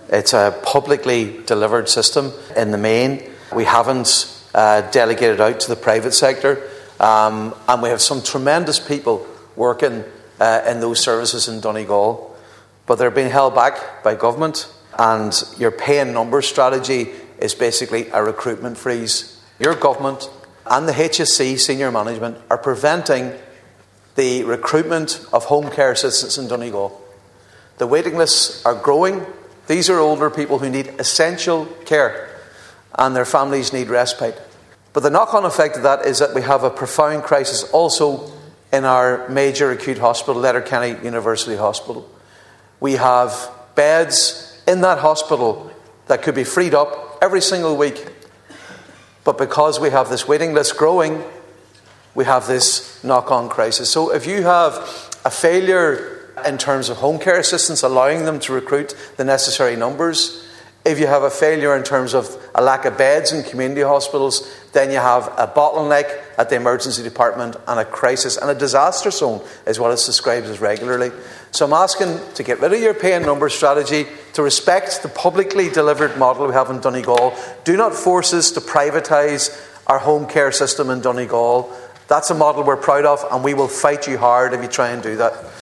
It's a publicly delivered system in the main. We haven't delegated out to the private sector, and we have some tremendous people working in those services in Donegal, but they're being held back by government, and your pay in numbers strategy is basically a recruitment freeze. Your government and the HSC senior management are preventing the recruitment of home care assistants in Donegal. The waiting lists are growing. These are older people who need essential care, and their families need respite. But the knock-on effect of that is that we have a profound crisis also in our major acute hospital, Letterkenny University Hospital. We have beds in that hospital that could be freed up every single week. But because we have this waiting list growing, we have this knock-on crisis. So if you have a failure in terms of home care assistants, allowing them to recruit the necessary numbers, if you have a failure in terms of a lack of beds in community hospitals, then you have a bottleneck at the emergency department and a crisis and a disaster zone is what it's described as regularly. So I'm asking to get rid of your pay and numbers strategy, to respect the publicly delivered model we have in Donegal. Do not force us to privatise our home care system in Donegal. That's a model we're proud of, and we will fight you hard if you try and do that.